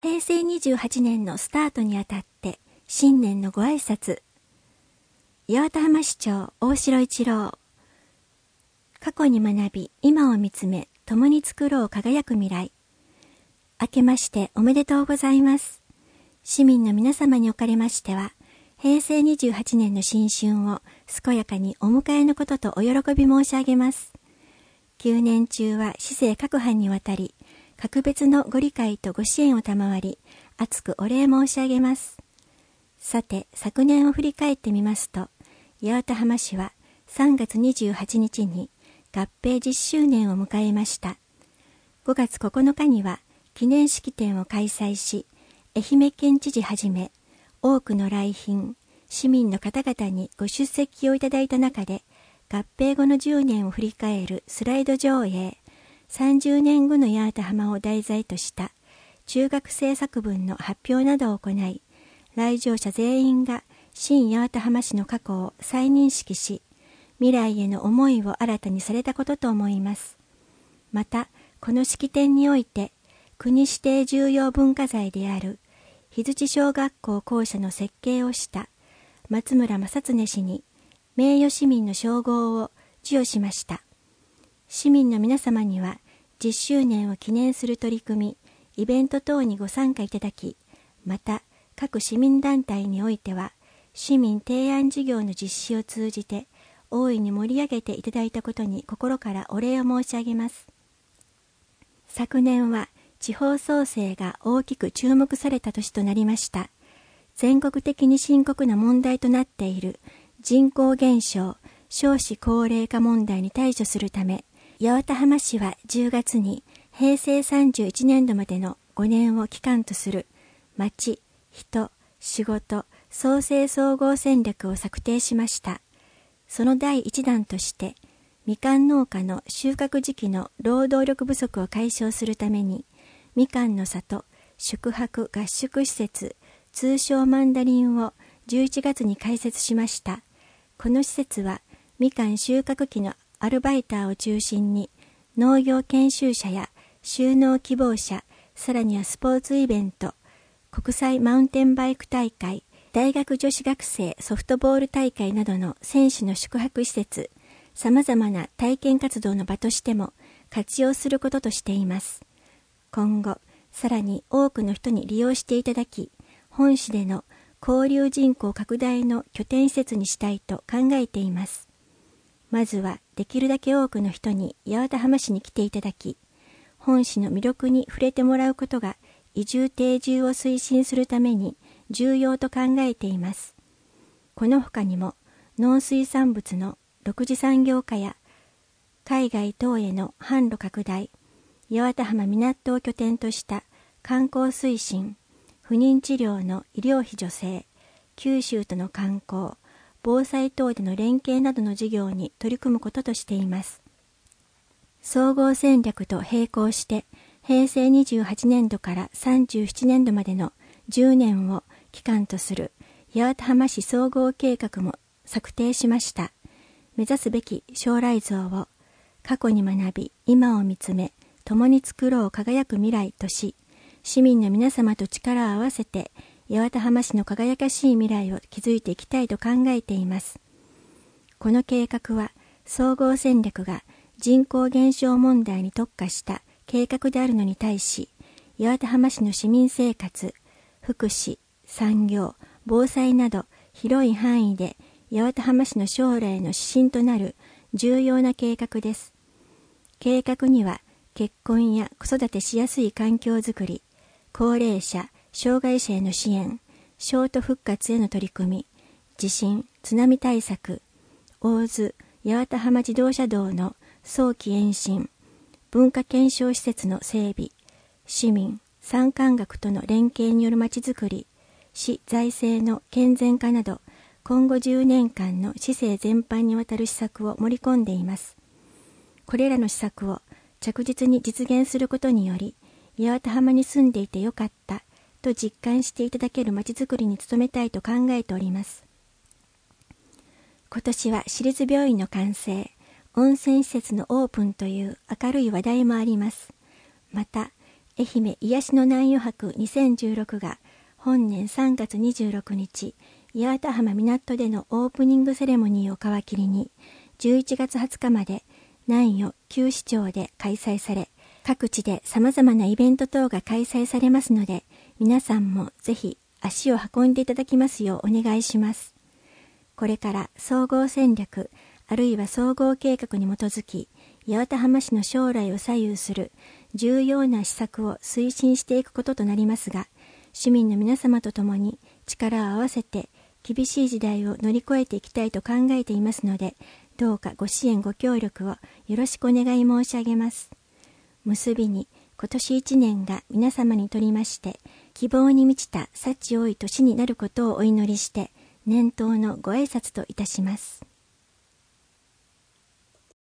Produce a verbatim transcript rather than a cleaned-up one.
へいせいにじゅうはちねんのスタートにあたって新年のご挨拶。八幡浜市長大城一郎。過去に学び、今を見つめ、共に作ろう輝く未来。明けましておめでとうございます。市民の皆様におかれましては、へいせいにじゅうはちねんの新春を健やかにお迎えのこととお喜び申し上げます。旧年中は市政各班にわたり、格別のご理解とご支援を賜り、厚くお礼申し上げます。さて、昨年を振り返ってみますと、八幡浜市はさんがつにじゅうはちにちに合併じゅっしゅうねんを迎えました。ごがつここのかには記念式典を開催し、愛媛県知事はじめ、多くの来賓、市民の方々にご出席をいただいた中で、合併後のじゅうねんを振り返るスライド上映、さんじゅうねんごの八幡浜を題材とした中学生作文の発表などを行い、来場者全員が新八幡浜市の過去を再認識し、未来への思いを新たにされたことと思います。また、この式典において、国指定重要文化財である日槌小学校校舎の設計をした松村正恒氏に名誉市民の称号を授与しました。市民の皆様にはじゅっしゅうねんを記念する取り組み、イベント等にご参加いただき、また各市民団体においては、市民提案事業の実施を通じて、大いに盛り上げていただいたことに心からお礼を申し上げます。昨年は地方創生が大きく注目された年となりました。全国的に深刻な問題となっている人口減少、少子高齢化問題に対処するため、八幡浜市はじゅうがつにへいせいさんじゅういちねんどまでのごねんを期間とする町、人、仕事、創生総合戦略を策定しました。その第一弾として、みかん農家の収穫時期の労働力不足を解消するために、みかんの里、宿泊合宿施設、通称マンダリンをじゅういちがつに開設しました。この施設は、みかん収穫期のアルバイターを中心に、農業研修者や就農希望者、さらにはスポーツイベント、国際マウンテンバイク大会、大学女子学生ソフトボール大会などの選手の宿泊施設、様々な体験活動の場としても活用することとしています。今後、さらに多くの人に利用していただき、本市での交流人口拡大の拠点施設にしたいと考えています。まずはできるだけ多くの人に八幡浜市に来ていただき、本市の魅力に触れてもらうことが移住定住を推進するために重要と考えています。この他にも農水産物の六次産業化や海外等への販路拡大、八幡浜港を拠点とした観光推進、不妊治療の医療費助成、九州との観光、防災等での連携などの事業に取り組むこととしています。総合戦略と並行して、へいせいにじゅうはちねんどからさんじゅうななねんどまでのじゅうねんを期間とする八幡浜市総合計画も策定しました。目指すべき将来像を過去に学び、今を見つめ、共に作ろう輝く未来とし、市民の皆様と力を合わせて八幡浜市の輝かしい未来を築いていきたいと考えています。この計画は総合戦略が人口減少問題に特化した計画であるのに対し、八幡浜市の市民生活、福祉、産業、防災など広い範囲で八幡浜市の将来の指針となる重要な計画です。計画には結婚や子育てしやすい環境づくり、高齢者、障害者への支援、焦土復活への取り組み、地震、津波対策、大津、八幡浜自動車道の早期延伸、文化検証施設の整備、市民、産官学との連携によるまちづくり、市財政の健全化など、今後じゅうねんかんの市政全般にわたる施策を盛り込んでいます。これらの施策を着実に実現することにより、八幡浜に住んでいてよかったと実感していただけるまちづくりに努めたいと考えております。今年は私立病院の完成、温泉施設のオープンという明るい話題もあります。また、 愛媛癒しの南余博にせんじゅうろくが本年さんがつにじゅうろくにち、八幡浜港でのオープニングセレモニーを皮切りに、じゅういちがつはつかまで南予旧市町で開催され、各地で様々なイベント等が開催されますので、皆さんもぜひ足を運んでいただきますようお願いします。これから総合戦略、あるいは総合計画に基づき、八幡浜市の将来を左右する重要な施策を推進していくこととなりますが、市民の皆様と共に力を合わせて厳しい時代を乗り越えていきたいと考えていますので、どうかご支援ご協力をよろしくお願い申し上げます。結びに、今年一年が皆様にとりまして、希望に満ちた幸多い年になることをお祈りして、年頭のご挨拶といたします。